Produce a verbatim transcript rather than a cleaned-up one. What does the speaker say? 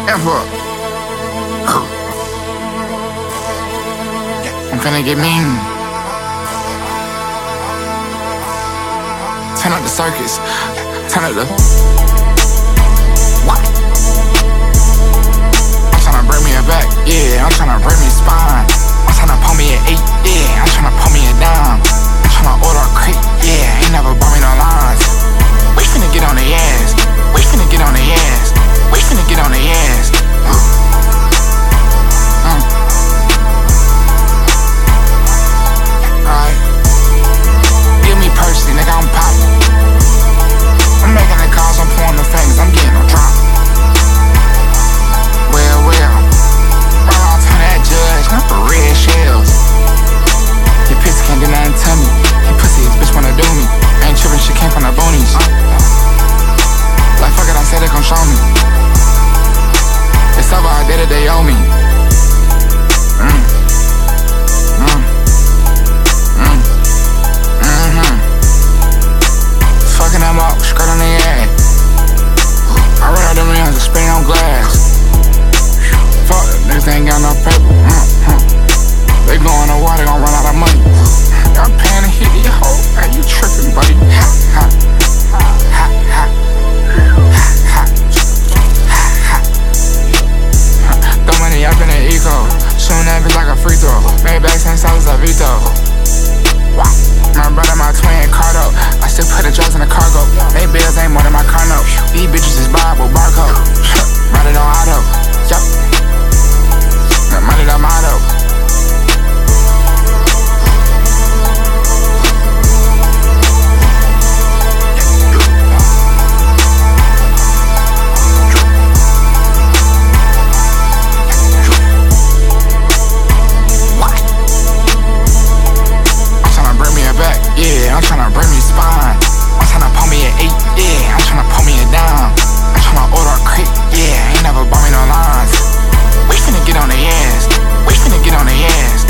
Ever. I'm finna get mean. Turn up the circus. Turn up the. What? I'm tryna bring me a back. Yeah, I'm tryna bring me a spine. I'm tryna pull me an eight. Yeah, I'm tryna pull me a dime. I'm tryna order a crate. Yeah, ain't never bought me no lines. We finna get on the ass. We finna get on the ass. We finna get on the ass. Mm. Alright. Give me Percy, nigga, I'm poppin'. I'm making the calls, I'm pulling the fingers, I'm getting no drop. Well, well. Right on, turn that judge, not for red shells. Your pussy can't do nothing to me. Your pussy, this bitch wanna do me. Ain't trippin', she came from the boonies. Like fuck it, I said they gon' show me. It's over, I did it, they owe me. Mm. Mm. Mm. Mm-hmm. Fucking them up, skirt on the ass. I run out the rims and spin on glass. Fuck, niggas ain't got no paper. Mm-hmm. They blowin' the water, gon' run out of money. Y'all paying to hit your hoe. Hey, you trippin', buddy. Ha, ha. Ha, ha. Ha, ha. Ha, ha. Throw money up in the eco. Shootin' that bitch like a free throw. Made back ten dollars a veto. Wow. My brother, my twin, Cardo. I still put the drugs in the cargo. They bills ain't more than my car note. These bitches is Bible, barcode. Ride it on auto. Yup. Money the motto. Yeah, I'm tryna bring me spine. I'm tryna pull me an eight. Yeah, I'm tryna pull me a dime. I'm tryna order a crate. Yeah, ain't never bought me no lines. We finna get on the ass. We finna get on the ass.